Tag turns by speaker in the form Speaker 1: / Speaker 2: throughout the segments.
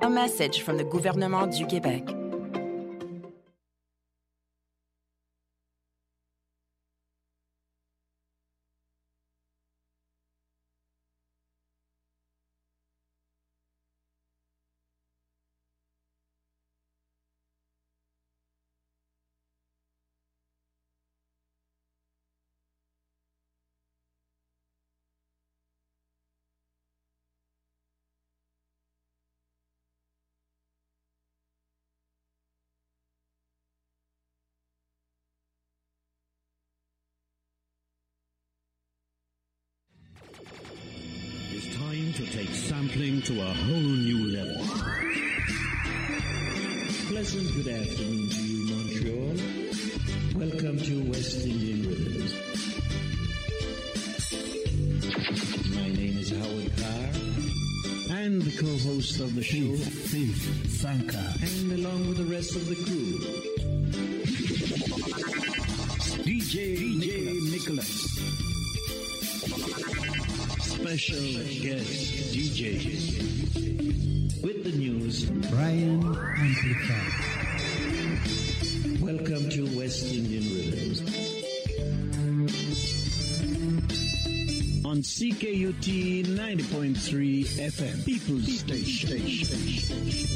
Speaker 1: A message from the gouvernement du Québec.
Speaker 2: To take sampling to a whole new level. Pleasant good afternoon to you, Montreal. Welcome to West Indian Rhythms. My name is Howard Carr. I'm the co-host of the show, Faith Sanka, and along with the rest of the crew, DJ Nicholas. Special guest DJs. With the news,
Speaker 3: Brian Amplifier.
Speaker 2: Welcome to West Indian Rhythms. On CKUT 90.3 FM, People's Station.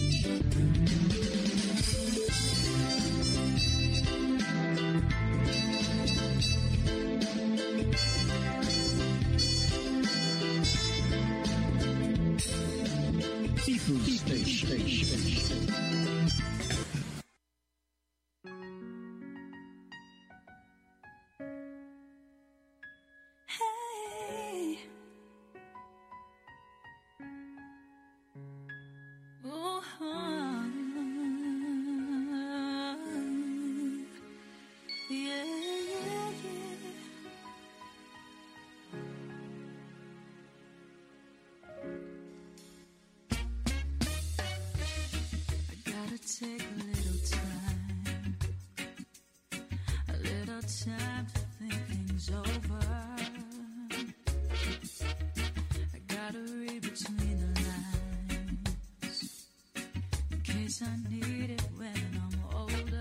Speaker 4: Take a little time to think things over. I gotta read between the lines in case I need it when I'm older.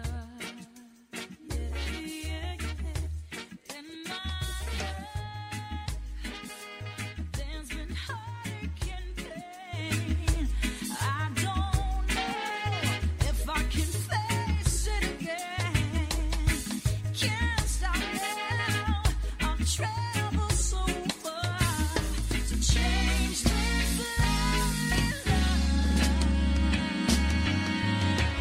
Speaker 4: Yeah. In my life, there's been heartache and pain. I don't know if I can face it again. Can't stop now. I've traveled so far to change this lonely life.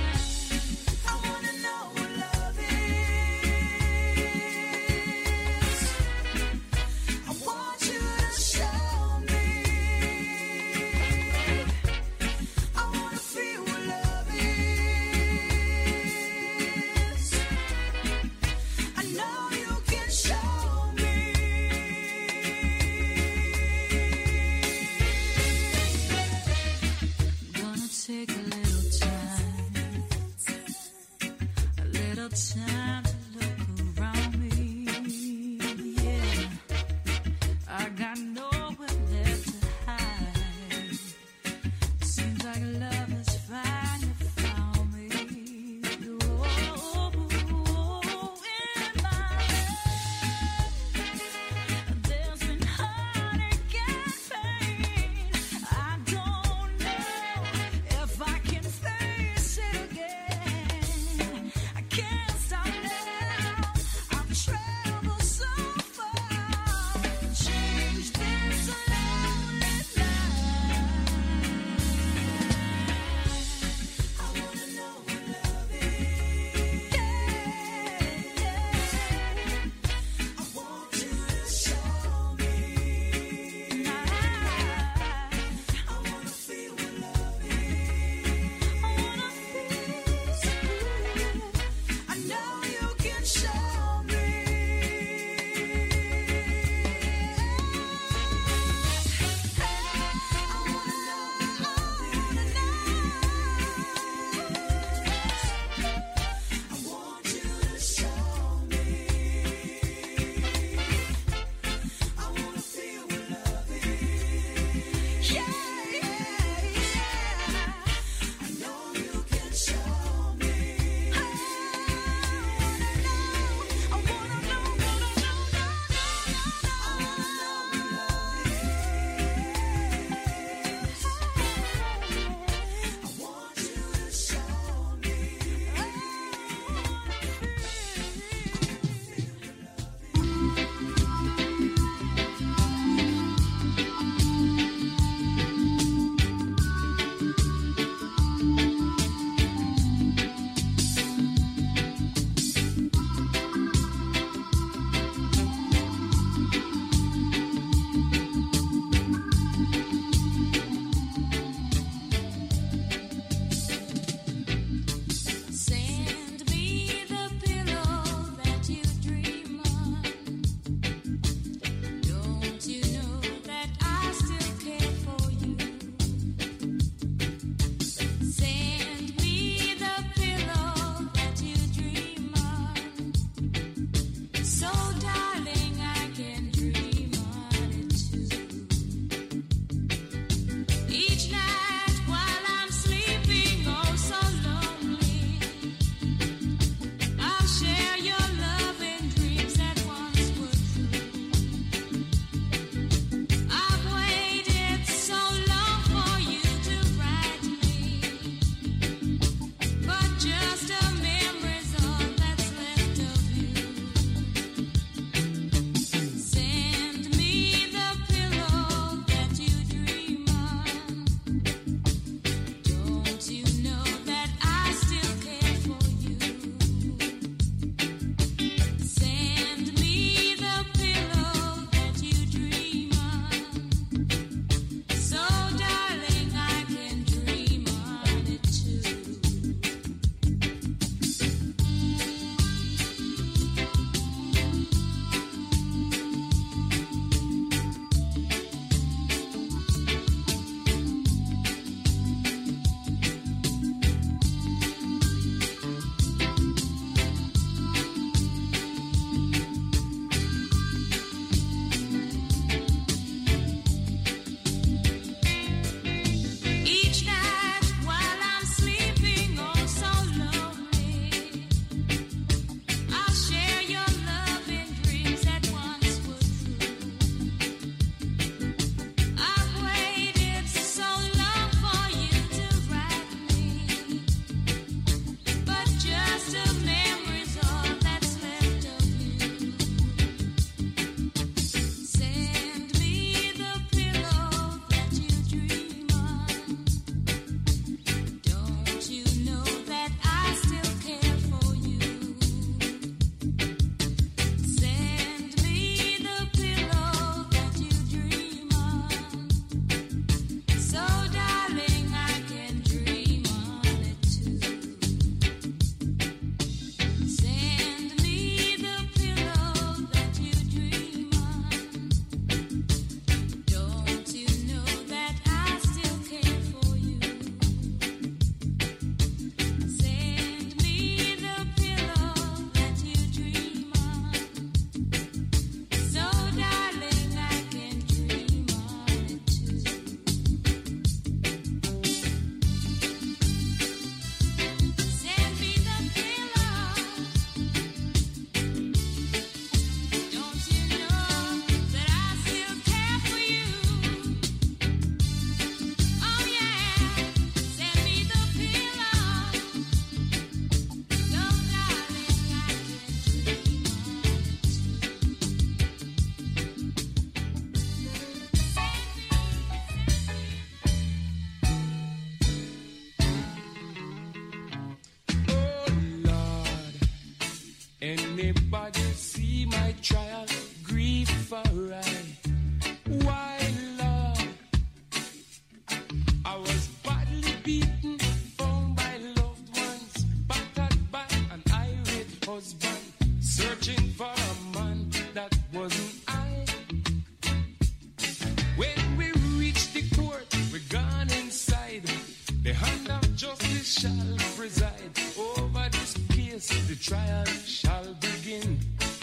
Speaker 5: The hand of justice shall preside over this case. The trial shall begin.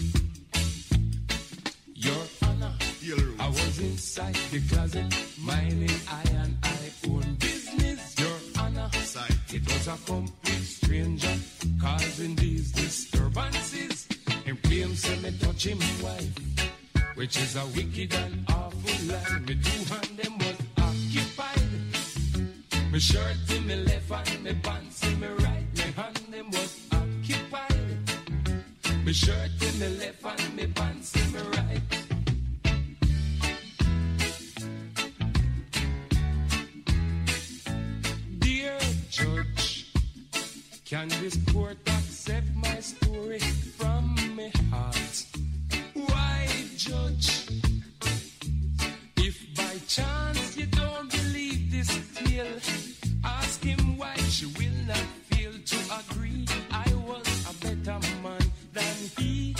Speaker 5: Your Honor, I was inside the closet, minding I and I own business. Your Honor, it was a complete stranger causing these disturbances. And claims say me touch him wife, which is a wicked and awful lie. Me two hand them was occupied. Me shirt in me left and me pants in me right. Me hand them was occupied. Me shirt in me left and me pants in me right. Dear Judge, can this court accept my story from me heart? Why, Judge? If by chance you don't believe this tale, ask him why she will not fail to agree. I was a better man than he.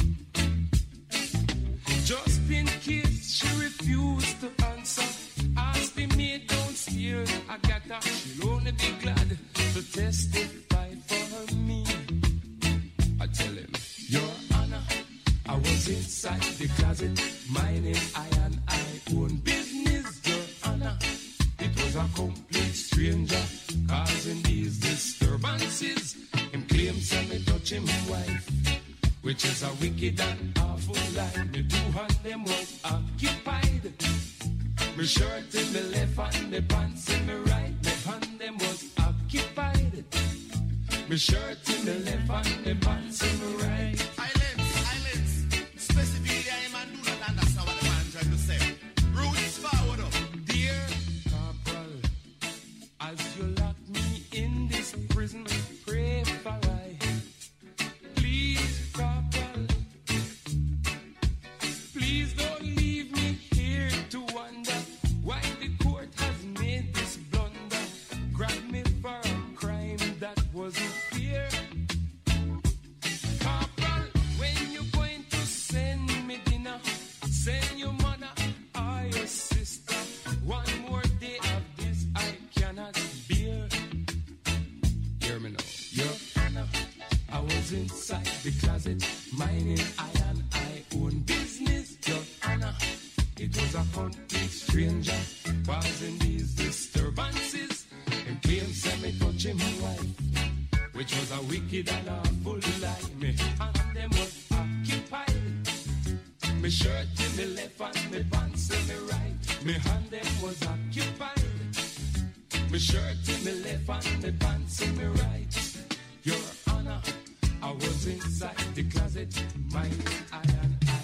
Speaker 5: Just in case she refused to answer, ask the maid downstairs, Agatha, she'll only be glad to testify for me. I tell him, Your Honor, I was inside the closet, minding I and I own business. Your Honor, it was a complete stranger causing these disturbances. Him claims that me touch him wife, which is a wicked and awful lie. Me two hand them was occupied. Me shirt in me left and me pants in me right. Me hand them was occupied. Me shirt in me left and me pants in me right.
Speaker 6: Islands. Specifically, I man do not understand what the man trying to say. Roots forward up.
Speaker 5: Dear Corporal, as you lock me in this prison, pray for I. Please, Corporal, please don't leave me here to wonder why the court has made this blunder. Grab me for a crime that wasn't fair. Corporal, when you going to send me dinner, send your mother or your sister. One more day of this I cannot bear. Hear me now. Your Honor, I was inside the closet, minding I and I own business. Your Honor, it was a complete stranger causing these disturbances. And claims that me touch him wife, which was a wicked and awful lie. Me hand them was occupied. Me shirt in me left and me pants in me right. Me hand them was occupied. Me shirt in me left and me pants in me right. Your Honor, I was inside the closet, minding I and I.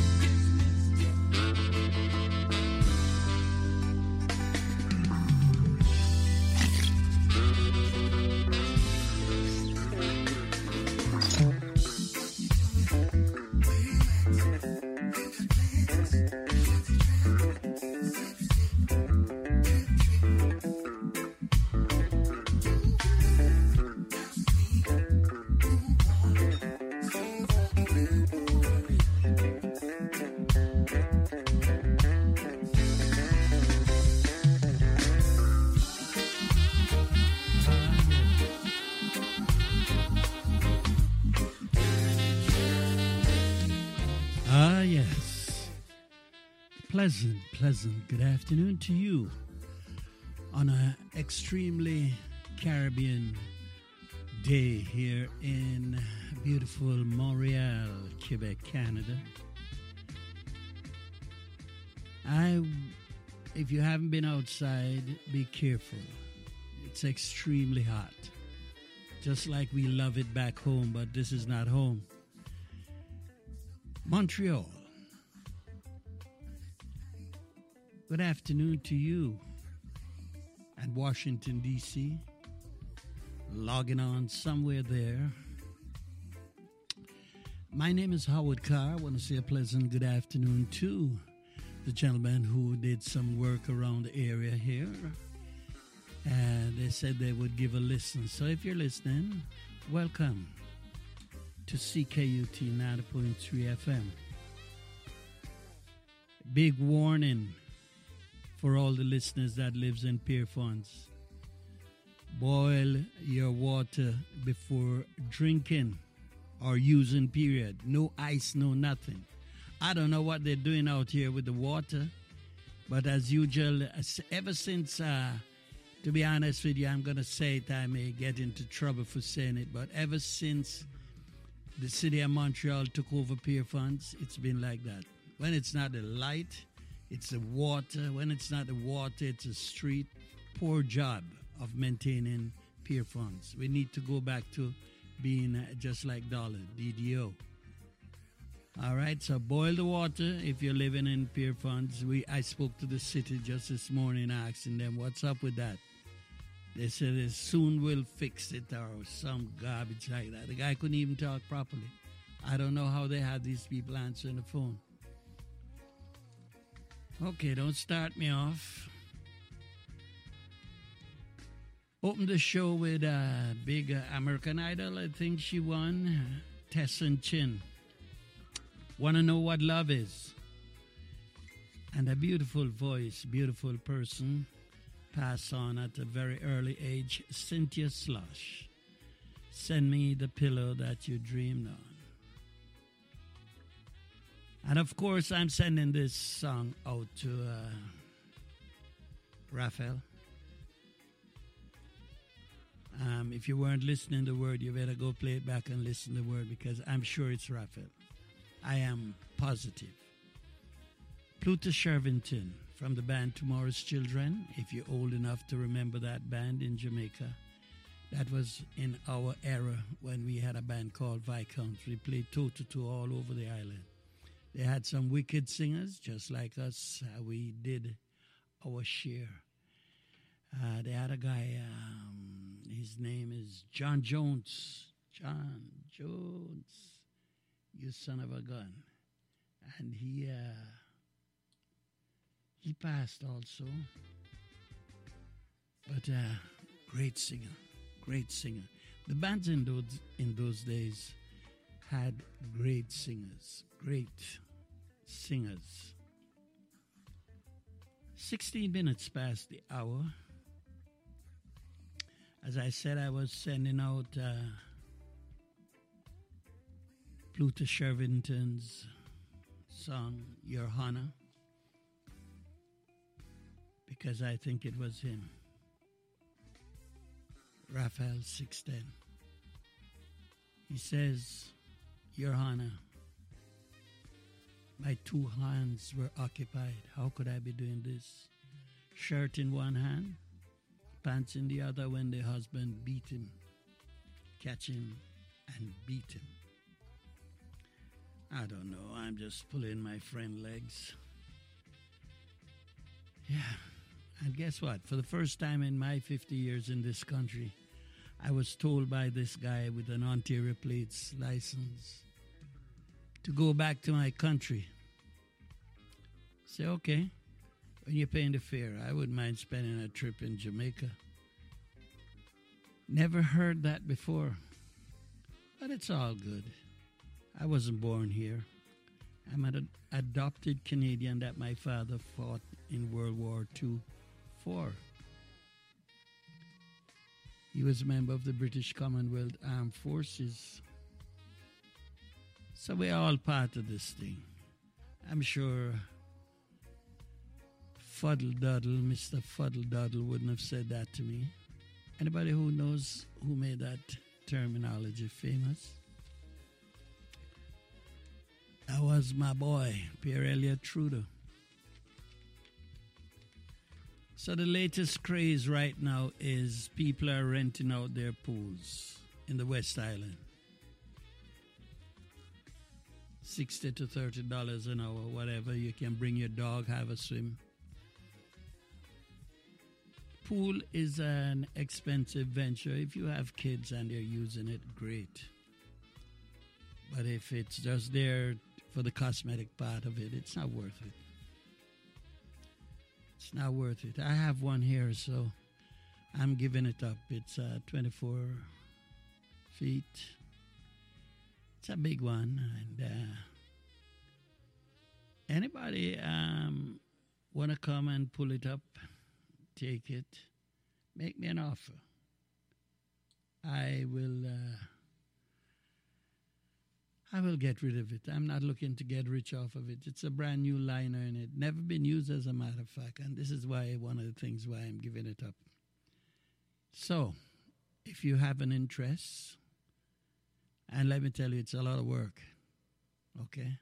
Speaker 3: Pleasant good afternoon to you on an extremely Caribbean day here in beautiful Montreal, Quebec, Canada. If you haven't been outside, be careful. It's extremely hot. Just like we love it back home, but this is not home. Montreal. Good afternoon to you. And Washington, D.C. Logging on somewhere there. My name is Howard Carr. I want to say a pleasant good afternoon to the gentleman who did some work around the area here. And they said they would give a listen. So if you're listening, welcome to CKUT 90.3 FM. Big warning for all the listeners that lives in Pierrefonds. boil your water before drinking or using, period. No ice, no nothing. I don't know what they're doing out here with the water, but as usual, ever since, to be honest with you, I'm going to say it, I may get into trouble for saying it, but ever since the city of Montreal took over Pier Funds, it's been like that. When it's not the light, it's the water. When it's not the water, it's a street. Poor job of maintaining Pier Funds. We need to go back to being just like Dollar, DDO. All right, so boil the water if you're living in Pier Funds. I spoke to the city just this morning asking them what's up with that. They said they soon will fix it or some garbage like that. The guy couldn't even talk properly. I don't know how they had these people answering the phone. Okay, don't start me off. Opened the show with a big American Idol. I think she won. Tessin Chin. Want to know what love is. And a beautiful voice, beautiful person. Passed on at a very early age. Cynthia Slush. Send me the pillow that you dreamed on. And of course, I'm sending this song out to Raphael. If you weren't listening to the word, you better go play it back and listen to the word because I'm sure it's Raphael. I am positive. Pluto Shervington from the band Tomorrow's Children. If you're old enough to remember that band in Jamaica, that was in our era when we had a band called Viscounts. We played toe-to-toe all over the island. They had some wicked singers, just like us. We did our share. They had a guy, his name is John Jones. John Jones, you son of a gun. And he passed also. But great singer, great singer. The bands in those days had great singers, great singers. 16 minutes past the hour. As I said, I was sending out Pluto Shervington's song, Your Honor, because I think it was him. Raphael 610. He says, Your Honor, my two hands were occupied. How could I be doing this? Shirt in one hand, pants in the other when the husband beat him, catch him and beat him. I don't know, I'm just pulling my friend legs. Yeah, and guess what? For the first time in my 50 years in this country, I was told by this guy with an Ontario plates license to go back to my country. Say, okay, when you're paying the fare, I wouldn't mind spending a trip in Jamaica. Never heard that before, but it's all good. I wasn't born here. I'm an adopted Canadian that my father fought in World War II for. He was a member of the British Commonwealth Armed Forces. So we're all part of this thing. I'm sure Mr. Fuddle Duddle wouldn't have said that to me. Anybody who knows who made that terminology famous? That was my boy, Pierre Elliott Trudeau. So the latest craze right now is people are renting out their pools in the West Island. $60 to $30 an hour, whatever. You can bring your dog, have a swim. Pool is an expensive venture. If you have kids and they're using it, great. But if it's just there for the cosmetic part of it, it's not worth it. It's not worth it. I have one here, so I'm giving it up. It's 24 feet. It's a big one. And anybody want to come and pull it up, take it, make me an offer. I will get rid of it. I'm not looking to get rich off of it. It's a brand new liner in it. Never been used, as a matter of fact. And this is why one of the things why I'm giving it up. So, if you have an interest, and let me tell you, it's a lot of work. Okay?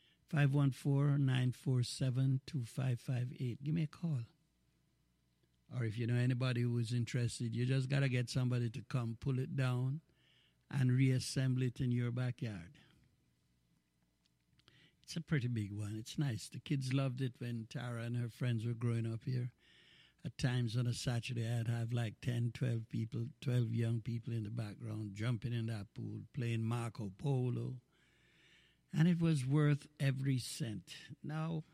Speaker 3: 514-947-2558. Give me a call. Or if you know anybody who is interested, you just got to get somebody to come pull it down and reassemble it in your backyard. It's a pretty big one. It's nice. The kids loved it when Tara and her friends were growing up here. At times on a Saturday, I'd have like 10, 12 people, 12 young people in the background jumping in that pool, playing Marco Polo. And it was worth every cent. Now,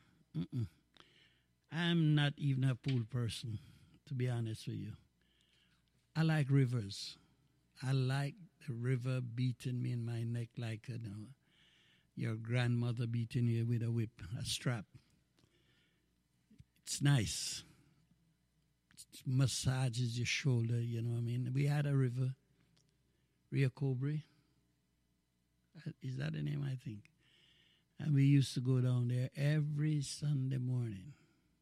Speaker 3: I'm not even a pool person, to be honest with you. I like rivers. I like the river beating me in my neck like your grandmother beating you with a whip, a strap. It's nice. It massages your shoulder, you know what I mean? We had a river, Rio Cobre. Is that the name, I think? And we used to go down there every Sunday morning.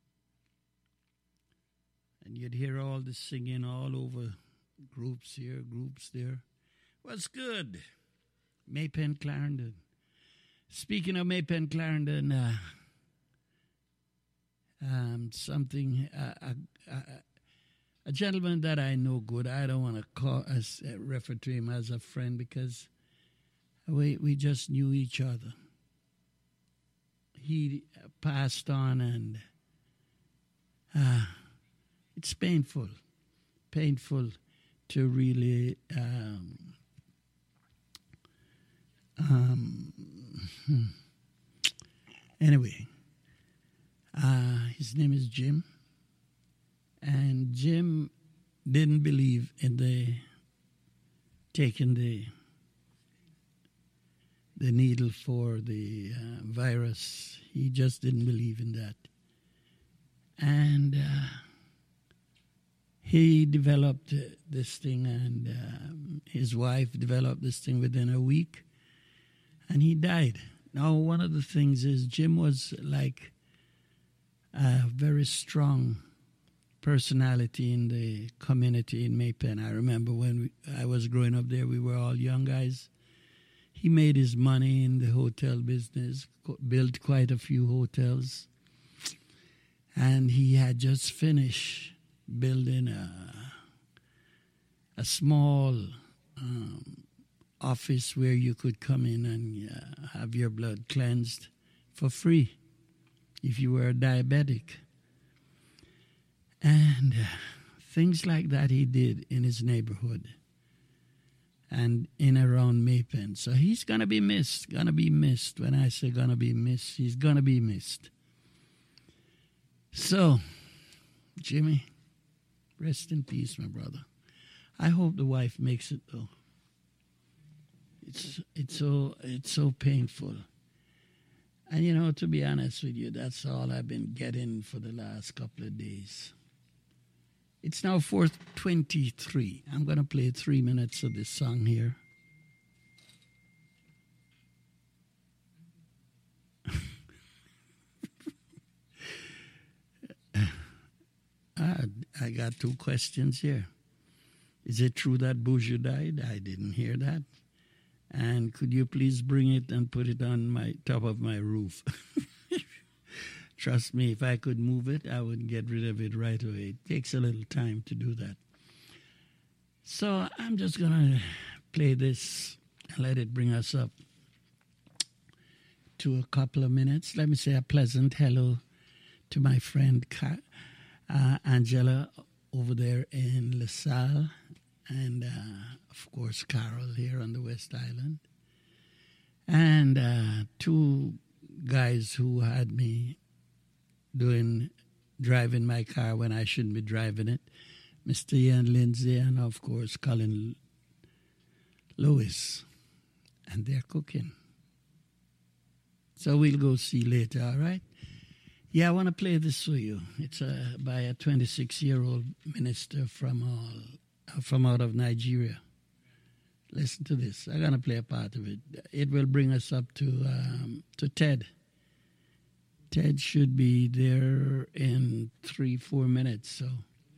Speaker 3: And you'd hear all the singing all over, groups here, groups there. Was good. Maypen Clarendon. Speaking of Maypen Clarendon, a gentleman that I know good. I don't want to refer to him as a friend because we just knew each other. He passed on, and it's painful to really anyway, his name is Jim, and Jim didn't believe in taking the needle for the virus. He just didn't believe in that. And he developed this thing, and his wife developed this thing within a week, and he died. Now, one of the things is Jim was like a very strong personality in the community in Maypen. I remember when I was growing up there, we were all young guys. He made his money in the hotel business, built quite a few hotels, and he had just finished building a small office where you could come in and have your blood cleansed for free if you were diabetic. And things like that he did in his neighborhood and in around Maypen. So he's going to be missed, When I say going to be missed, he's going to be missed. So, Jimmy, rest in peace, my brother. I hope the wife makes it, though. It's so painful. And, to be honest with you, that's all I've been getting for the last couple of days. It's now 4:23. I'm going to play 3 minutes of this song here. I got 2 questions here. Is it true that Buju died? I didn't hear that. And could you please bring it and put it on my top of my roof? Trust me, if I could move it, I would get rid of it right away. It takes a little time to do that. So I'm just going to play this and let it bring us up to a couple of minutes. Let me say a pleasant hello to my friend Angela over there in LaSalle, and of course Carol here on the West Island, and 2 guys who had me driving my car when I shouldn't be driving it, Mr. Ian Lindsay and of course Colin Lewis, and they're cooking. So we'll go see later, all right? Yeah, I want to play this for you. It's by a 26-year-old minister from out of Nigeria. Listen to this. I'm going to play a part of it. It will bring us up to Ted. Ted should be there in 3-4 minutes. So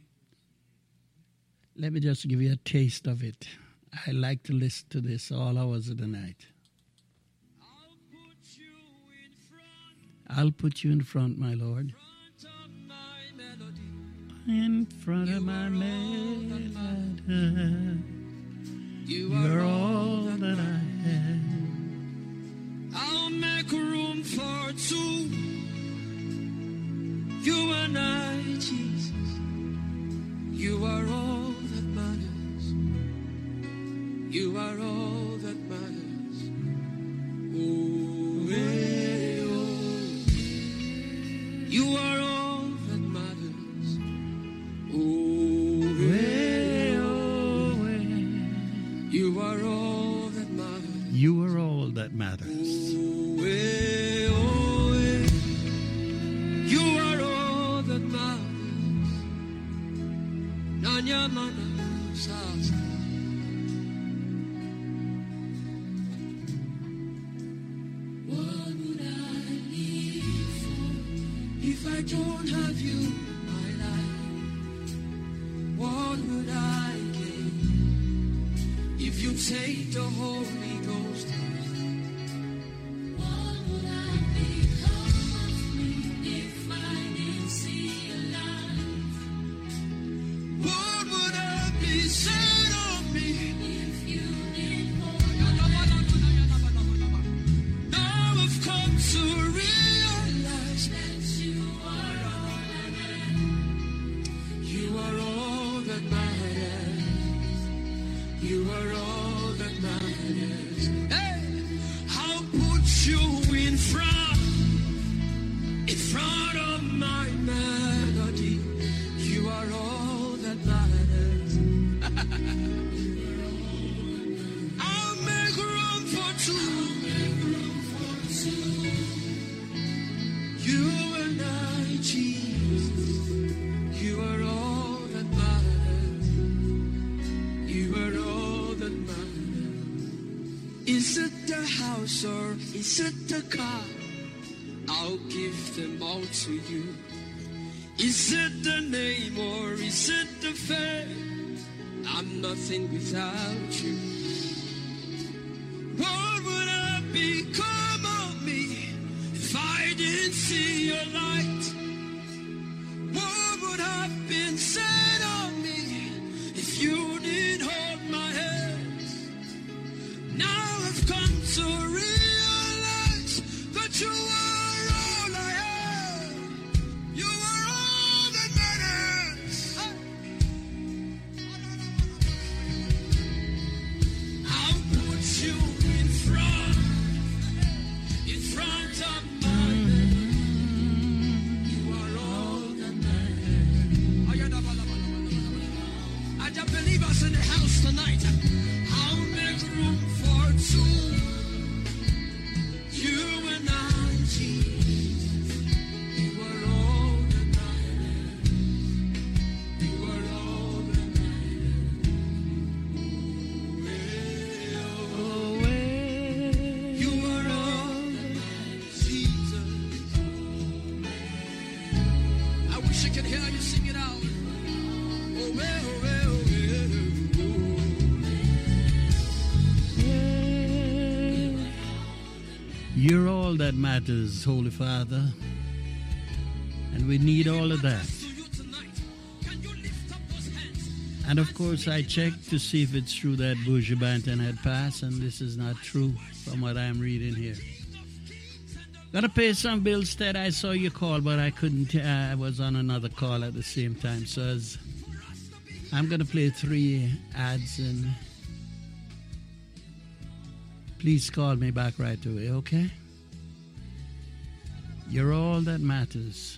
Speaker 3: let me just give you a taste of it. I like to listen to this all hours of the night. I'll put you in front, my Lord. In front of my melody. You're all that I have.
Speaker 5: I'll make room for two. You and I, Jesus. You are all that matters. You are all that matters. Oh, hey, oh. You are all that matters. Oh, hey, oh, hey. You are all that matters.
Speaker 3: You are all that matters.
Speaker 5: Oh, hey, oh, hey. You are all that matters. Nanya mana sasa. What would I live for if I don't have you in my life? What would I gain if you take the Holy Ghost? What would I become of me if I didn't see your life? What would I be said of me if you didn't hold me? Now I've come to realize that you are all that matters. You are all that matters. You are all that matters. Hey, I'll put you in front of my melody. You are all that matters. I'll make room for two. You and I, Jesus. You are all that matters. You are all that matters. Is it the house or is it the car? I'll give them all to you. Is it the name or is it the fame? I'm nothing without you. What would I become of me if I didn't see your light? What would have been said of me if you didn't hold my hand? Now I've come to realize that you are all I have. You are all that matters. I'll put you in front of my bed. You are all that matters. I just believe us in the house tonight. I'll make room for two. You and I, Jesus. You are all that matters. You are all that matters. Oh, you are all that matters, Jesus. I wish I could hear you sing it out. Oh,
Speaker 3: You're all that matters, Holy Father. And we need all of that. And of course, I checked to see if it's true that Buju Banton had passed, and this is not true from what I'm reading here. Gotta pay some bills, Ted. I saw your call, but I couldn't. I was on another call at the same time. So I'm gonna play 3 ads, and please call me back right away, okay? You're all that matters.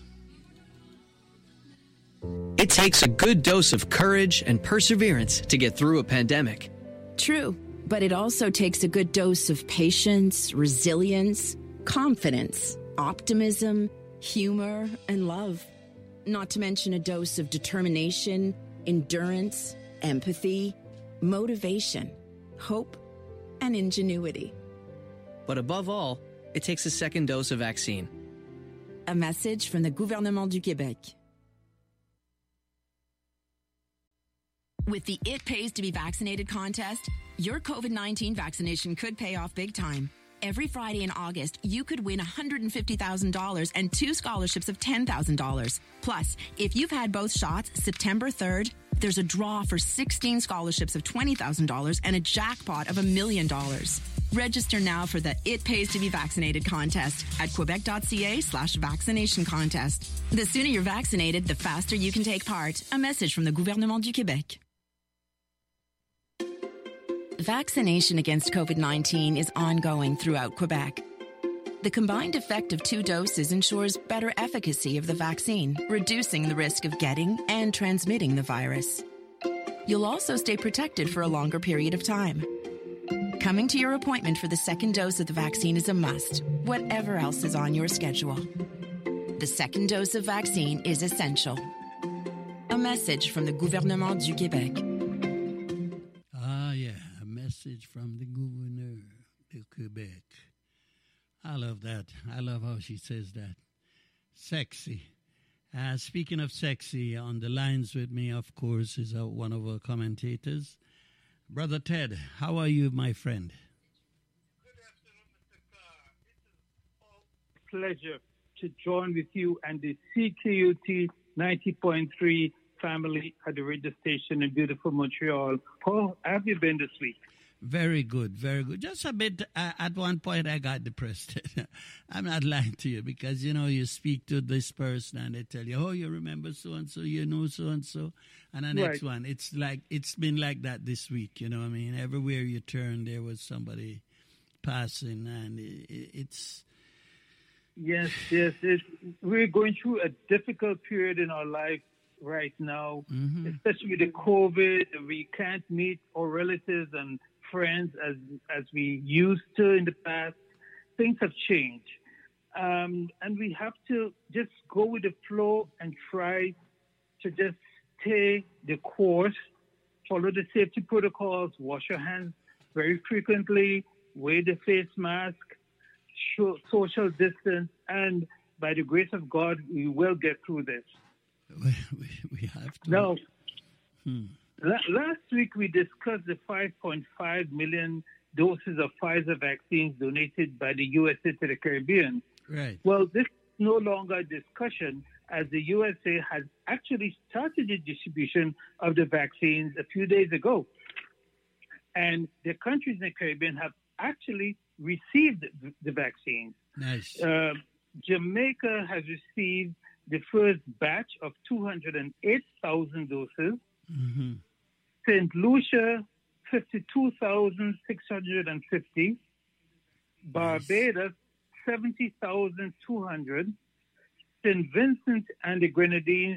Speaker 7: It takes a good dose of courage and perseverance to get through a pandemic.
Speaker 1: True, but it also takes a good dose of patience, resilience, confidence, optimism, humor, and love. Not to mention a dose of determination, endurance, empathy, motivation, hope, and ingenuity.
Speaker 7: But above all, it takes a second dose of vaccine.
Speaker 1: A message from the Gouvernement du Québec. With the It Pays to Be Vaccinated contest, your COVID-19 vaccination could pay off big time. Every Friday in August, you could win $150,000 and 2 scholarships of $10,000. Plus, if you've had both shots, September 3rd, there's a draw for 16 scholarships of $20,000 and a jackpot of $1 million. Register now for the It Pays to Be Vaccinated contest at quebec.ca/vaccination contest. The sooner you're vaccinated, the faster you can take part. A message from the Gouvernement du Québec. Vaccination against COVID-19 is ongoing throughout Quebec. The combined effect of 2 doses ensures better efficacy of the vaccine, reducing the risk of getting and transmitting the virus. You'll also stay protected for a longer period of time. Coming to your appointment for the second dose of the vaccine is a must, whatever else is on your schedule. The second dose of vaccine is essential. A message from the Gouvernement du Québec.
Speaker 3: Message from the Gouverneur de Quebec. I love that. I love how she says that. Sexy. Speaking of sexy, on the lines with me, of course, is one of our commentators. Brother Ted, how are you, my friend?
Speaker 8: Good afternoon, Mr. Carr. It is a pleasure to join with you and the CKUT 90.3 family at the radio station in beautiful Montreal. How have you been this week?
Speaker 3: Very good, very good. Just a bit, at one point I got depressed. I'm not lying to you because, you know, you speak to this person and they tell you, oh, you remember so-and-so, you know so-and-so. And the next one, it's been like that this week, you know what I mean? Everywhere you turn, there was somebody passing and it's...
Speaker 8: Yes. We're going through a difficult period in our life right now, especially with the COVID. We can't meet our relatives and friends as we used to in the past. Things have changed. And we have to just go with the flow and try to just stay the course, follow the safety protocols, wash your hands very frequently, wear the face mask, show social distance, and by the grace of God, we will get through this.
Speaker 3: We have to.
Speaker 8: Now, last week we discussed the 5.5 million doses of Pfizer vaccines donated by the USA to the Caribbean.
Speaker 3: Right.
Speaker 8: Well, this is no longer a discussion as the USA has actually started the distribution of the vaccines a few days ago. And the countries in the Caribbean have actually received the vaccines.
Speaker 3: Nice.
Speaker 8: Jamaica has received the first batch of 208,000 doses. St. Lucia, 52,650. Barbados, 70,200. St. Vincent and the Grenadines,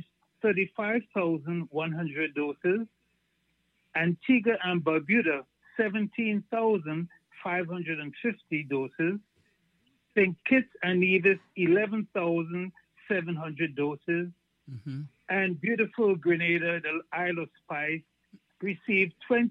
Speaker 8: 35,100 doses. Antigua and Barbuda, 17,550 doses. St. Kitts and Nevis, 11,700 doses. And beautiful Grenada, the Isle of Spice, received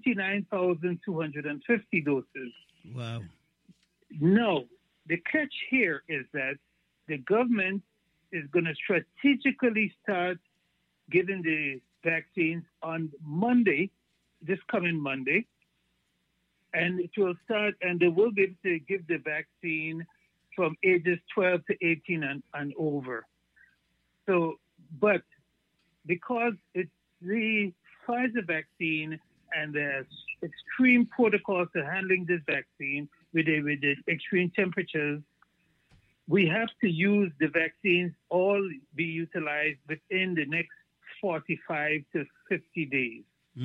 Speaker 8: 29,250 doses.
Speaker 3: Wow.
Speaker 8: No, the catch here is that the government is going to strategically start giving the vaccines on Monday, this coming Monday. And it will start, and they will be able to give the vaccine from ages 12 to 18 and over. So, but because it's the Pfizer vaccine and the extreme protocols to handling this vaccine with the extreme temperatures, we have to use the vaccines all be utilized within the next 45 to 50 days.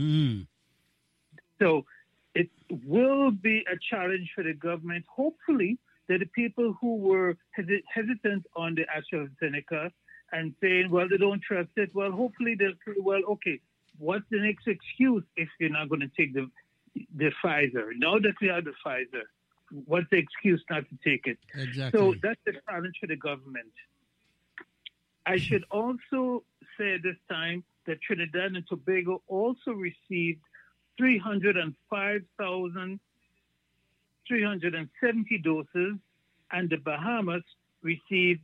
Speaker 8: So it will be a challenge for the government. Hopefully, that the people who were hesitant on the AstraZeneca and saying, well, they don't trust it, well, hopefully they'll say, well, okay, what's the next excuse if you're not going to take the Pfizer? Now that we have the Pfizer, what's the excuse not to take it?
Speaker 3: Exactly.
Speaker 8: So that's the challenge for the government. I should also say at this time that Trinidad and Tobago also received 305,370 doses, and the Bahamas received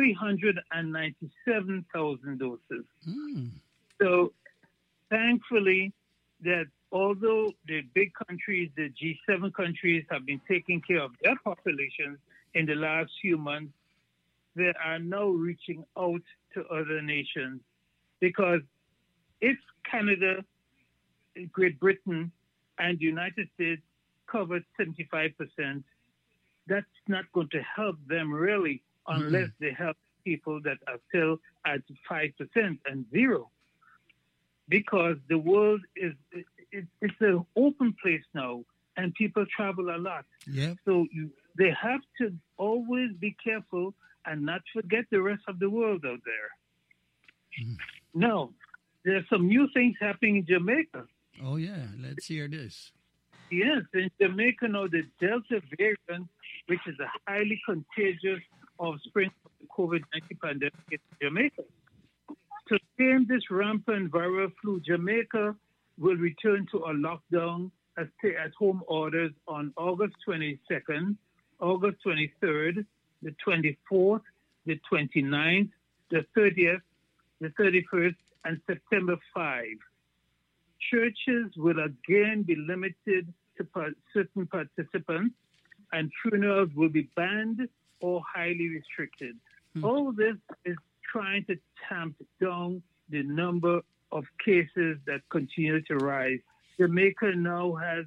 Speaker 8: 397,000 doses. So thankfully, that although the big countries, the G7 countries, have been taking care of their populations in the last few months, they are now reaching out to other nations. Because if Canada, Great Britain, and the United States covered 75%, that's not going to help them really unless they help people that are still at 5% and 0. Because the world it's an open place now, and people travel a lot.
Speaker 3: Yep.
Speaker 8: So they have to always be careful and not forget the rest of the world out there. Now, there are some new things happening in Jamaica.
Speaker 3: Oh, yeah. Let's hear this.
Speaker 8: Yes, in Jamaica now, the Delta variant, which is a highly contagious offspring of the COVID-19 pandemic in Jamaica. To tame this rampant viral flu, Jamaica will return to a lockdown as stay-at-home orders on August 22nd, August 23rd, the 24th, the 29th, the 30th, the 31st, and September 5. Churches will again be limited to certain participants, and funerals will be banned or highly restricted. All this is trying to tamp down the number of cases that continue to rise. Jamaica now has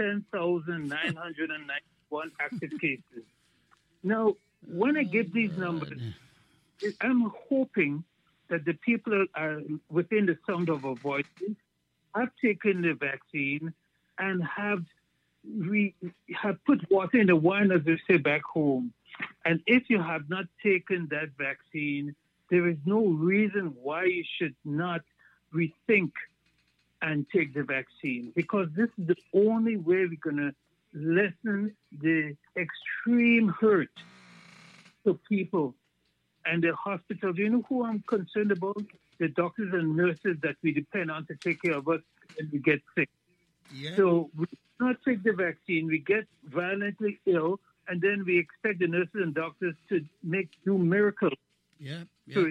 Speaker 8: 10,991 active cases. Now, when I give these numbers, I'm hoping that the people are within the sound of our voices have taken the vaccine and have put water in the wine, as they say back home. And if you have not taken that vaccine, there is no reason why you should not rethink and take the vaccine, because this is the only way we're going to lessen the extreme hurt to people and the hospitals. You know who I'm concerned about? The doctors and nurses that we depend on to take care of us when we get sick.
Speaker 3: Yeah.
Speaker 8: So we do not take the vaccine, we get violently ill, and then we expect the nurses and doctors to do miracles to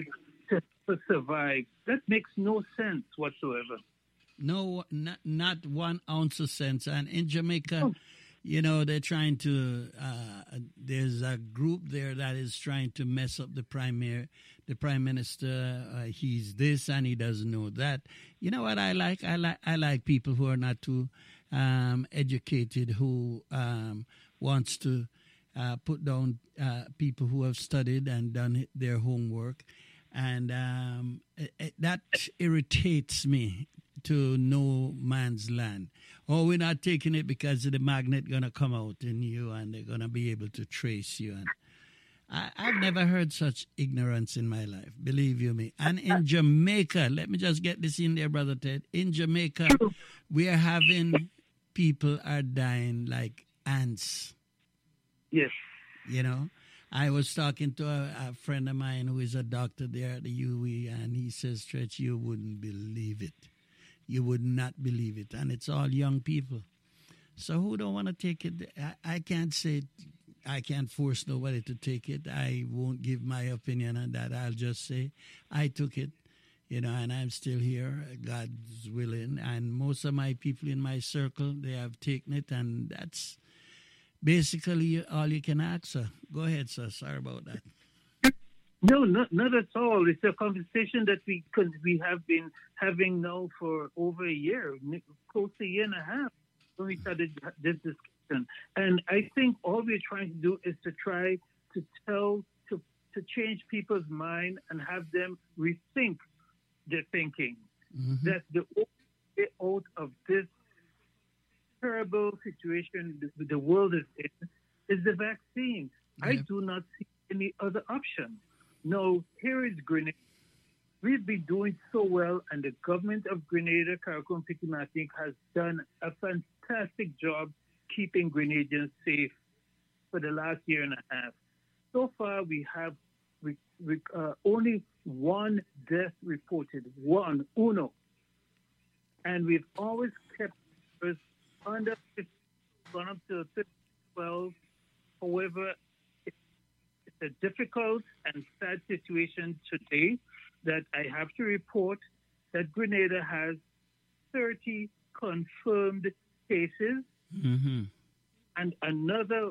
Speaker 8: survive. That makes no sense whatsoever.
Speaker 3: No, not 1 ounce of sense. And in Jamaica, you know, they're trying to, there's a group there that is trying to mess up the prime minister. He's this and he doesn't know that. You know what I like? I like people who are not too educated, who wants to put down people who have studied and done their homework. And that irritates me to no man's land. Oh, we're not taking it because the magnet going to come out in you and they're going to be able to trace you. And I've never heard such ignorance in my life, believe you me. And in Jamaica, let me just get this in there, Brother Ted. In Jamaica, we are having people are dying like ants.
Speaker 8: Yes.
Speaker 3: You know, I was talking to a friend of mine who is a doctor there at the UE, and he says, Stretch, you wouldn't believe it. You would not believe it. And it's all young people. So who don't want to take it? I can't say, I can't force nobody to take it. I won't give my opinion on that. I'll just say I took it, you know, and I'm still here, God's willing. And most of my people in my circle, they have taken it, and that's basically all you can ask, sir. Go ahead, sir. Sorry about that.
Speaker 8: No, not at all. It's a conversation that we have been having now for over a year, close to a year and a half, when we started this discussion. And I think all we're trying to do is to try to change people's mind and have them rethink their thinking. Mm-hmm. That the only way out of this terrible situation the world is in is the vaccine. Yeah. I do not see any other option. No, here is Grenada. We've been doing so well, and the government of Grenada, Carriacou, and Petite Martinique has done a fantastic job keeping Grenadians safe for the last year and a half. So far, we have only one death reported, uno. And we've always kept under 50, gone up to 12. However, it's a difficult and sad situation today that I have to report that Grenada has 30 confirmed cases and another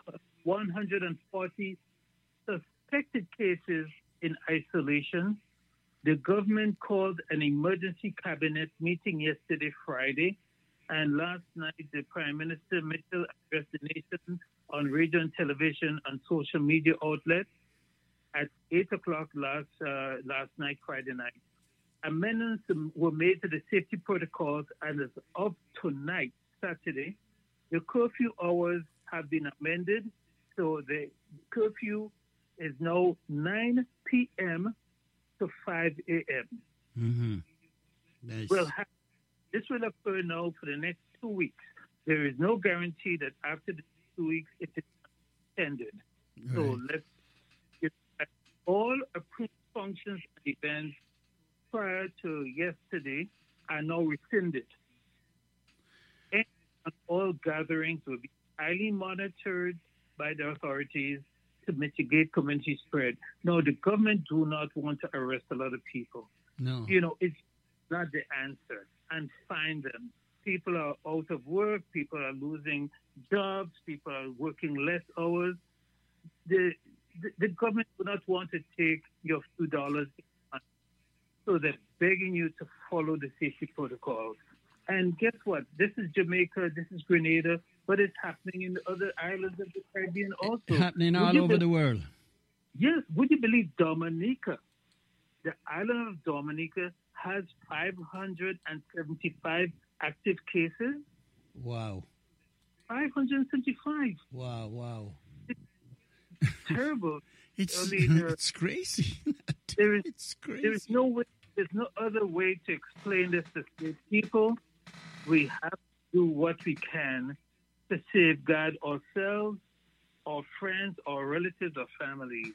Speaker 8: 140 suspected cases in isolation. The government called an emergency cabinet meeting yesterday, Friday, and last night the Prime Minister Mitchell addressed the nation on radio and television and social media outlets at 8 o'clock last night, Friday night. Amendments were made to the safety protocols, and as of tonight, Saturday, the curfew hours have been amended. So the curfew is now 9 p.m. to 5 a.m.
Speaker 3: Nice.
Speaker 8: Well, this will occur now for the next 2 weeks. There is no guarantee that after the 2 weeks it is extended.
Speaker 3: Right.
Speaker 8: So let's get all approved functions and events prior to yesterday are now rescinded. And all gatherings will be highly monitored by the authorities to mitigate community spread. No, the government do not want to arrest a lot of people.
Speaker 3: No.
Speaker 8: You know, it's not the answer. And find them. People are out of work. People are losing jobs. People are working less hours. The government do not want to take your $2. So they're begging you to follow the safety protocols. And guess what? This is Jamaica. This is Grenada. But it's happening in the other islands of the Caribbean also.
Speaker 3: It's happening all over the world.
Speaker 8: Yes. Would you believe Dominica, the island of Dominica, has 575 active cases?
Speaker 3: Wow.
Speaker 8: 575.
Speaker 3: Wow.
Speaker 8: It's terrible.
Speaker 3: It's crazy. It's crazy.
Speaker 8: There is no way. There's no other way to explain this to people. We have to do what we can to safeguard ourselves, our friends, our relatives, our families.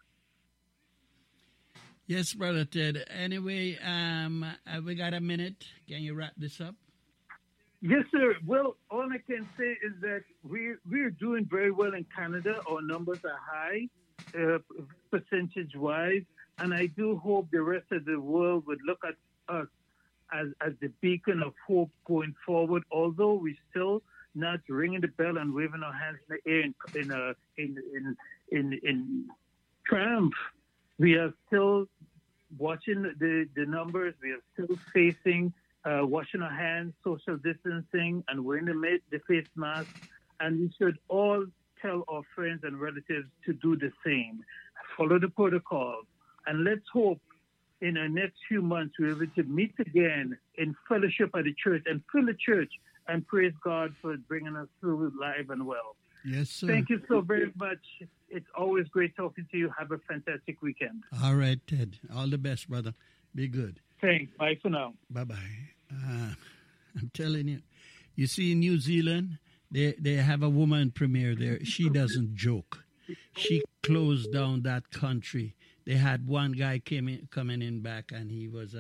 Speaker 3: Yes, Brother Ted. Anyway, we got a minute. Can you wrap this up?
Speaker 8: Yes, sir. Well, all I can say is that we're doing very well in Canada. Our numbers are high, percentage-wise, and I do hope the rest of the world would look at us as the beacon of hope going forward. Although we're still not ringing the bell and waving our hands in the air in triumph, we are still watching the numbers. We are still facing washing our hands, social distancing, and wearing the face mask. And we should all tell our friends and relatives to do the same. Follow the protocols. And let's hope in the next few months we're able to meet again in fellowship at the church and fill the church and praise God for bringing us through live and well.
Speaker 3: Yes, sir.
Speaker 8: Thank you so very much. It's always great talking to you. Have a fantastic weekend.
Speaker 3: All right, Ted. All the best, brother. Be good.
Speaker 8: Thanks. Bye for now.
Speaker 3: Bye-bye. I'm telling you. You see, in New Zealand, they have a woman premier there. She doesn't joke. She closed down that country. They had one guy coming in back, and he was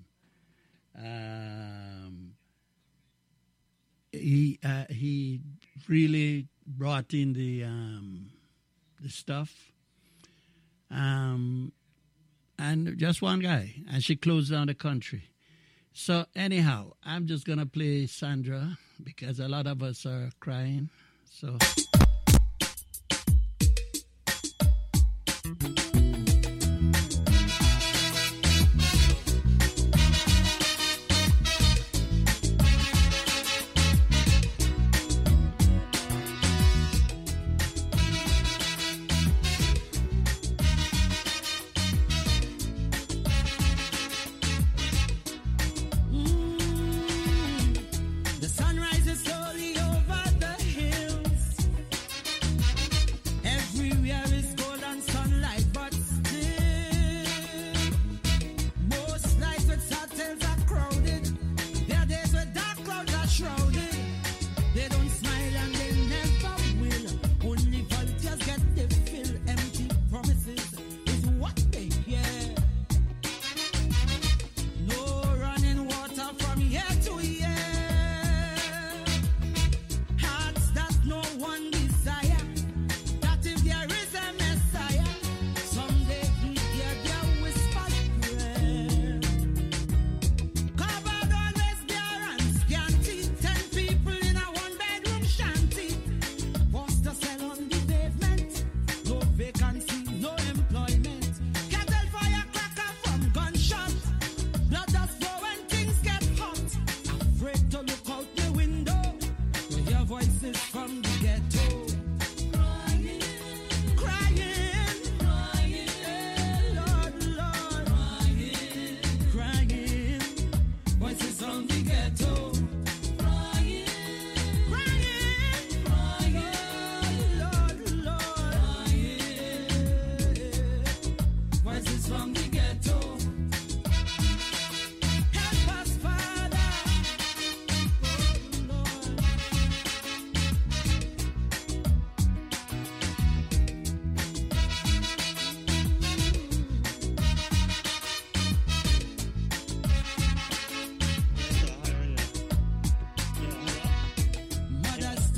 Speaker 3: he really brought in the stuff, and just one guy, and she closed down the country. So anyhow, I'm just gonna play Sandra because a lot of us are crying. So.
Speaker 4: The sun rises slowly over the hills.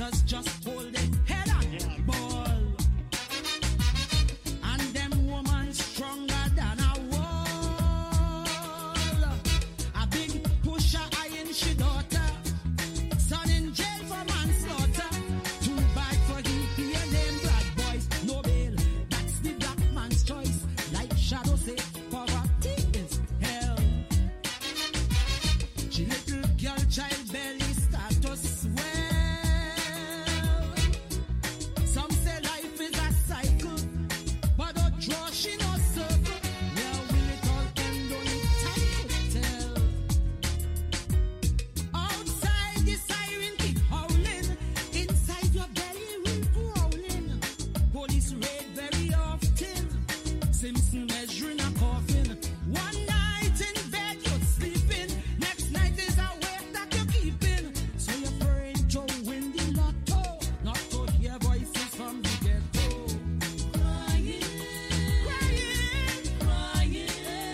Speaker 9: Brothers just hold their head on ball. And them woman stronger than a wall. A big pusher eyeing she daughter. Son in jail for manslaughter. Too bad for him, he a name black boys. No bail, that's the black man's choice. Like Shadow say, poverty is hell. She little girl child belly start to swell. Some say life is a cycle, but don't draw she no circle. Where will it all end? Only time could tell. Outside the siren keep howling, inside your belly will growling. Police raid very often. Simpson measuring a coffin. One night in bed you're sleeping, next night is a wake that you're keeping. So you're praying to win the lotto, not to hear voices from the ghetto. Crying, crying, crying,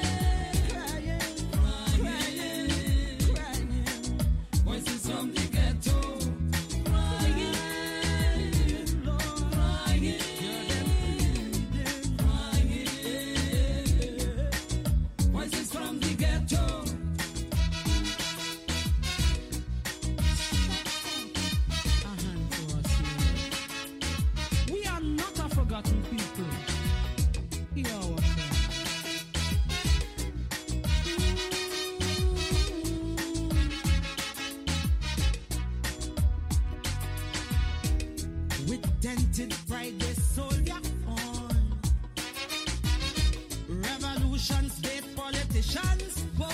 Speaker 9: crying, crying, crying. Voices from the ghetto. Crying, Lord, crying, hear them pleading. Crying, voices from the ghetto. A hand for us here. We are not a forgotten people. Hear our prayer. With dented pride they soldier on. Revolutions bait politicians born.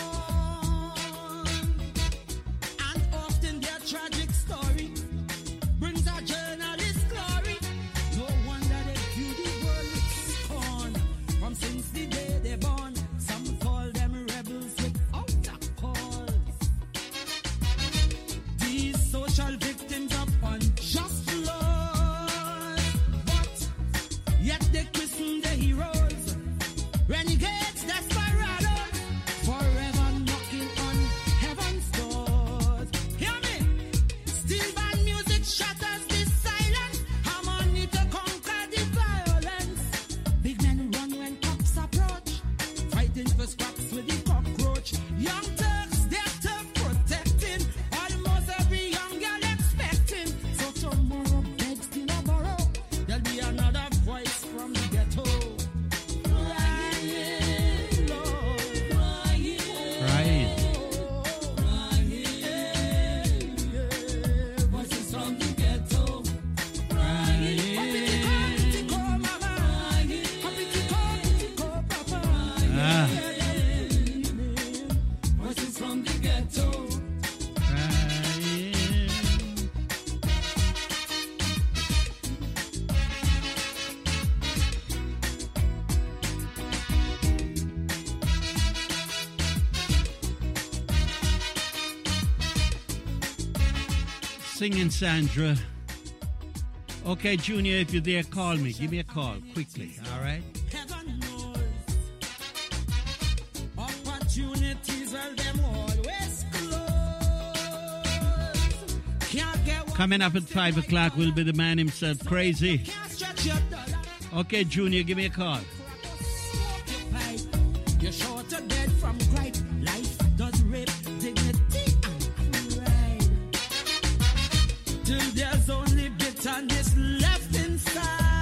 Speaker 9: And often their tragic story brings a journalist glory. No wonder they view the world with scorn. From since the day they born, some call them rebels without a cause. These social victims of unjust laws, but yet they christen the heroes, renegades, desperados, forever knocking on heaven's doors. Hear me? Steel band music shatters the silence, harmony to conquer the violence. Big men run when cops approach, fighting for scraps with the cockroach. Young Turks, they're tough protecting, almost every young girl expecting. So tomorrow begs till a borrow, there'll be another voice from the ghetto. Crying, Lord, crying,
Speaker 3: Right.
Speaker 9: crying, voices from the ghetto. Crying, Apitico, mama. Crying, Apitico, papa.
Speaker 3: Ah.
Speaker 9: Voices from the ghetto.
Speaker 3: Crying. Singing Sandra. Okay, Junior, if you're there, call me. Give me a call quickly, all right?
Speaker 9: Heaven knows opportunities, well, them always close. Can't get what
Speaker 3: Coming up at 5 o'clock will be the man himself, Crazy.
Speaker 9: can't stretch your dollar.
Speaker 3: Okay, Junior, give me a call.
Speaker 9: You're short of dead from gripe. Life does rape dignity and pride. Till there's only bitterness left inside.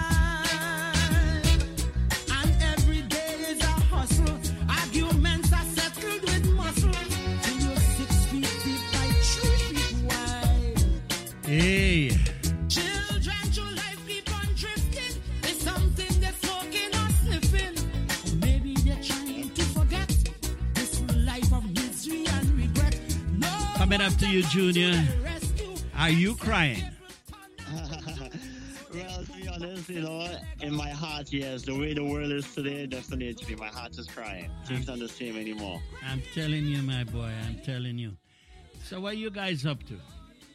Speaker 9: And every day is a hustle. Arguments are settled with muscle. Till you're 6 feet deep by 3 feet wide.
Speaker 3: Hey,
Speaker 9: Children through life keep on drifting. It's something they're smoking or sniffing. Or maybe they're trying to forget this life of misery and regret. No
Speaker 3: coming up to you, Junior.
Speaker 9: rescue.
Speaker 3: Are you crying?
Speaker 10: Well, to be honest, in my heart, yes, the way the world is today, definitely, my heart is crying. Things not the same anymore.
Speaker 3: I'm telling you, my boy, I'm telling you. So what are you guys up to?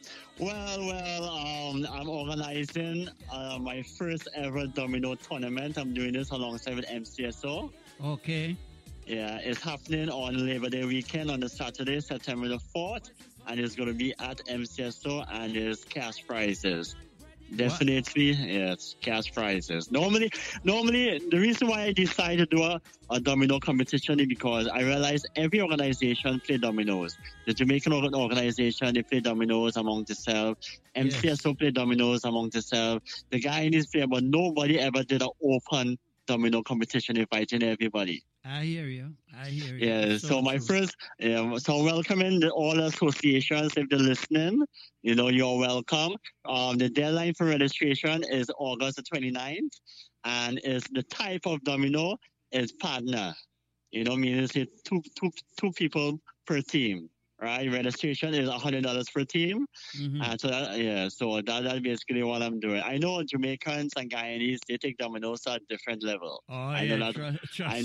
Speaker 10: Well, I'm organizing my first ever domino tournament. I'm doing this alongside with MCSO.
Speaker 3: Okay.
Speaker 10: Yeah, it's happening on Labor Day weekend on the Saturday, September the 4th. and it's going to be at MCSO, and there's cash prizes. Definitely, yes, cash prizes. Normally, the reason why I decided to do a domino competition is because I realized every organization play dominoes. The Jamaican organization, they play dominoes among themselves. MCSO play dominoes among themselves. The Guyanese play, but nobody ever did an open domino competition inviting everybody.
Speaker 3: I hear you.
Speaker 10: Yeah, so my first, so welcoming all associations if they're listening. You're welcome. The deadline for registration is August the 29th, and it's the type of domino is partner. Meaning it's two people per team. Right, registration is $100 per team, and so that's basically what I'm doing. I know Jamaicans and Guyanese, they take dominoes at a different level. I know that.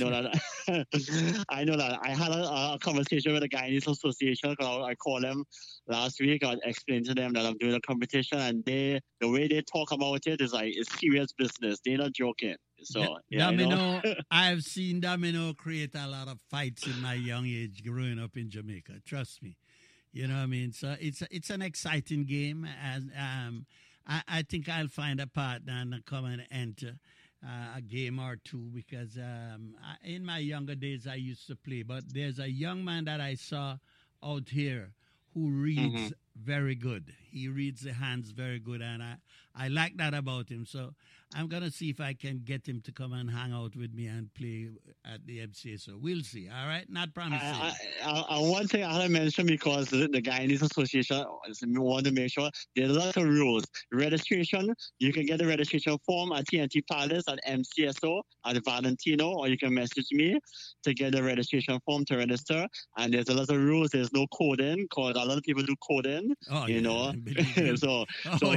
Speaker 10: I know that. I had a conversation with the Guyanese Association. I called them last week. I explained to them that I'm doing a competition, and the way they talk about it is like it's serious business. They're not joking. So
Speaker 3: domino, I've seen domino create a lot of fights in my young age growing up in Jamaica. Trust me, you know what I mean. So it's an exciting game, and I think I'll find a partner and come and enter a game or two because in my younger days I used to play. But there's a young man that I saw out here who reads very good. He reads the hands very good, and I like that about him. So I'm going to see if I can get him to come and hang out with me and play at the MCA. So we'll see, all right? Not promising.
Speaker 10: One thing I had to mention, because the Guyanese Association want to make sure there are lots of rules. Registration, you can get the registration form at TNT Palace at MCSO at Valentino, or you can message me to get the registration form to register. And there's a lot of rules. There's no coding, because a lot of people do coding,
Speaker 3: yes.
Speaker 10: so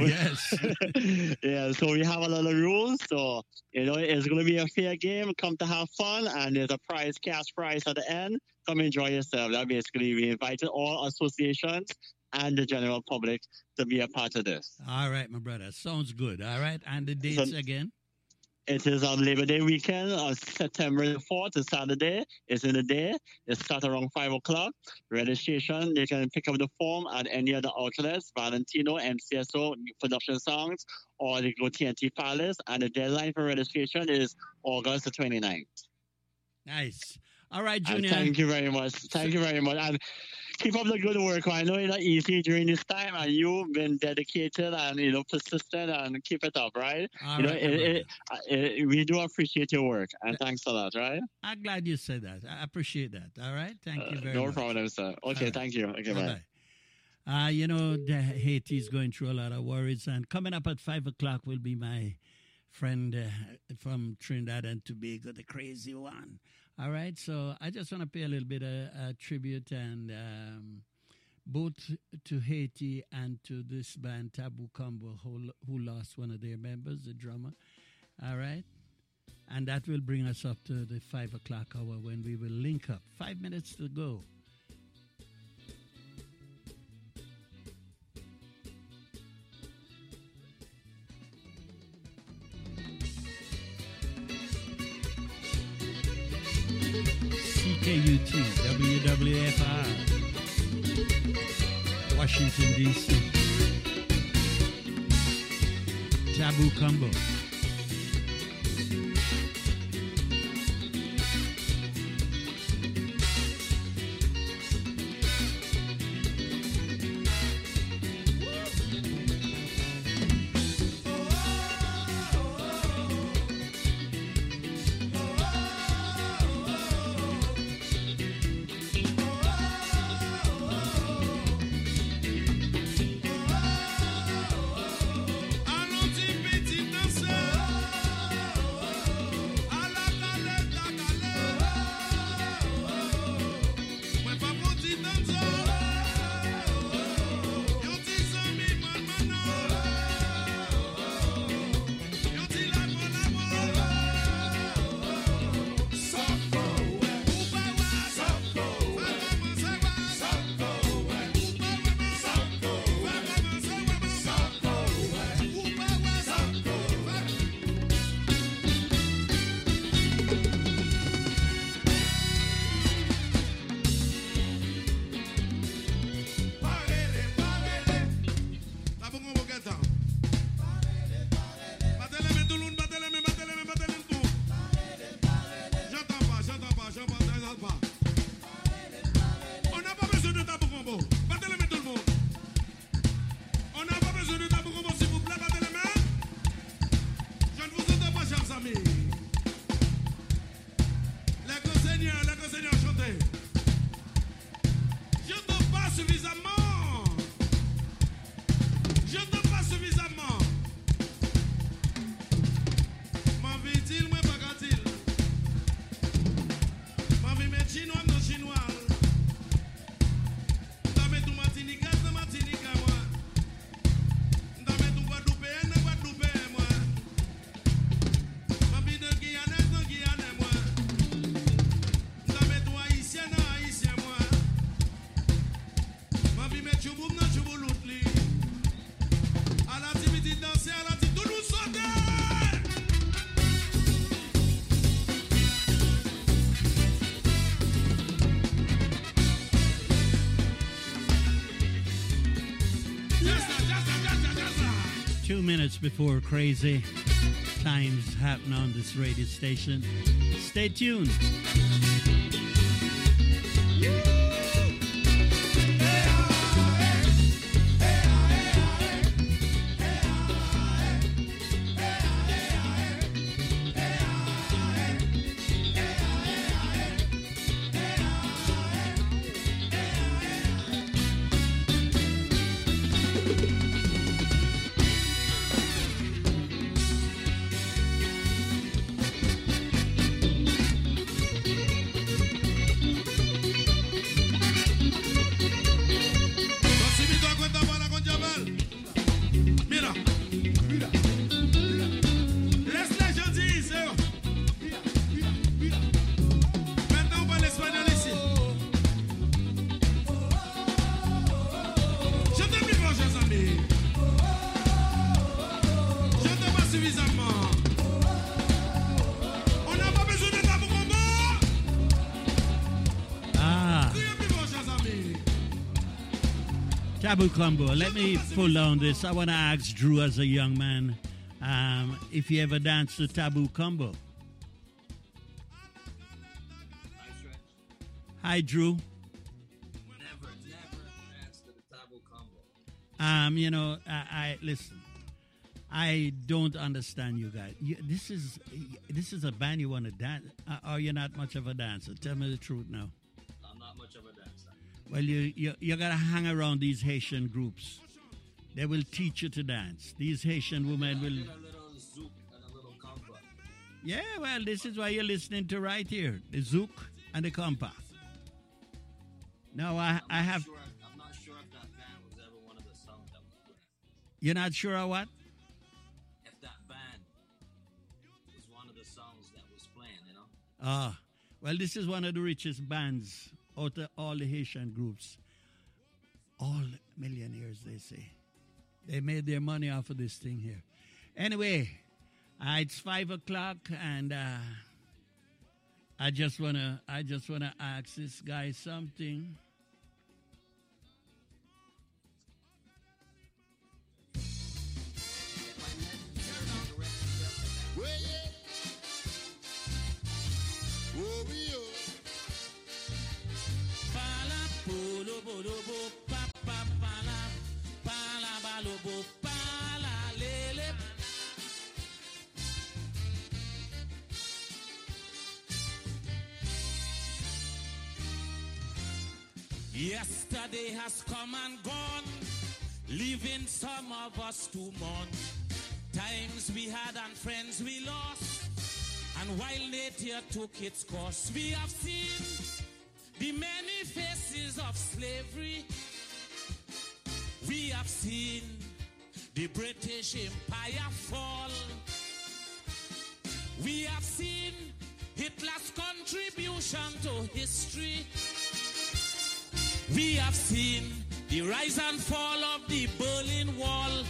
Speaker 10: we have a lot of rules. So, it's going to be a fair game. Come to have fun, and there's a cash prize at the end. Come enjoy yourself. That basically, we invited all associations and the general public to be a part of this.
Speaker 3: All right, my brother. Sounds good. All right. And the dates again?
Speaker 10: It is on Labor Day weekend on September the 4th, a Saturday. It's in the day. It starts around 5 o'clock. Registration, they can pick up the form at any of the outlets, Valentino, MCSO, Production Songs, or they go to TNT Palace. And the deadline for registration is August the 29th.
Speaker 3: Nice. All right, Junior.
Speaker 10: And thank you very much. Thank you very much. And keep up the good work. I know it's not easy during this time, and you've been dedicated and persistent, and keep it up, right? We do appreciate your work, and thanks a lot, right?
Speaker 3: I'm glad you said that. I appreciate that. All right, thank you very much.
Speaker 10: No problem, sir. Okay, right. Thank you. Okay, bye.
Speaker 3: Haiti is going through a lot of worries, and coming up at 5 o'clock will be my friend from Trinidad and Tobago, the crazy one. All right, so I just want to pay a little bit of tribute, and both to Haiti and to this band, Taboo Combo, who lost one of their members, the drummer. All right, and that will bring us up to the 5 o'clock hour when we will link up. 5 minutes to go. CKUT, WWFR, Washington, D.C. Taboo Combo.
Speaker 9: Allons-y, petit danser.
Speaker 6: temps. Battez-les, tout le monde, battez-les, tout. J'entends pas. On n'a pas besoin de tabou combo. Battez-les, tout le monde. On n'a pas besoin de tabou combo, s'il vous plaît, battez les mains. Je ne vous entends pas, chers amis. Les conseillers, chantez. Je n'entends pas suffisamment. Ma vie dit, moi, pas gâtil. Ma vie met chinois, non chinois. Dans mes tout Martinica, moi. Dans mes tout Guadeloupéen, moi. Ma vie de Guyanais, moi. Dans mes tout Haïtien, moi. Ma vie met Chouboum, non Choubouloutli. À la timidité danser, à la timidité tout nous sauter. Just
Speaker 3: 2 minutes before crazy times happen on this radio station. Stay tuned. Taboo combo. Let me pull down this. I want to ask Drew as a young man if he ever danced the taboo combo. Hi, Drew.
Speaker 11: Never danced to the taboo combo.
Speaker 3: I listen. I don't understand you guys. This is a band you want to dance. Or you're not much of a dancer. Tell me the truth now.
Speaker 11: I'm not much of a dancer.
Speaker 3: Well, you gotta hang around these Haitian groups. They will teach you to dance. These Haitian women will.
Speaker 11: A little zouk and a little compa.
Speaker 3: Yeah, well, this is why you're listening to right here, the zouk and the compa. Now I'm not sure if that band was ever one of the songs that was played. You're not sure of what?
Speaker 11: If that band was one of the songs that was playing, you know?
Speaker 3: Well, this is one of the richest bands out of all the Haitian groups. All millionaires, they say. They made their money off of this thing here. Anyway, it's 5 o'clock, and I just wanna ask this guy something.
Speaker 9: Yesterday has come and gone, leaving some of us to mourn. Times we had and friends we lost, and while nature took its course, we have seen the many faces of slavery. We have seen the British Empire fall. We have seen Hitler's contribution to history. We have seen the rise and fall of the Berlin Wall.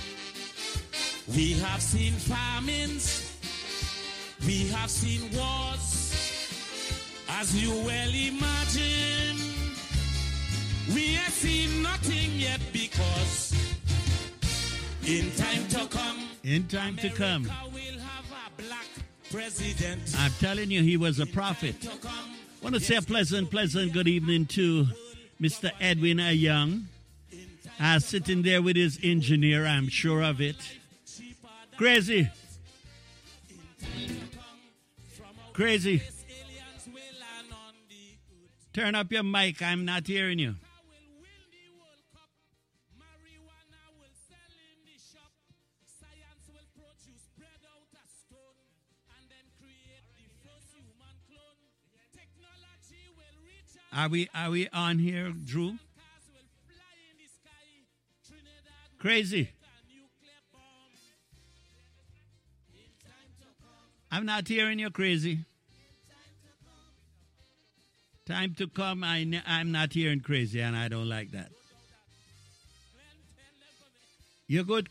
Speaker 9: We have seen famines. We have seen wars. As you well imagine, we have seen nothing yet because In time to come.
Speaker 3: In time to come.
Speaker 9: We'll have a black president.
Speaker 3: I'm telling you, he was a prophet. Want to say a pleasant good evening to Mr. Edwin Young. Sitting there with his engineer, I'm sure of it. Crazy. Crazy. Turn up your mic. I'm not hearing you. Are we on here, Drew? Crazy. I'm not hearing you, Crazy. Time to come. I'm not hearing Crazy, and I don't like that. You're good,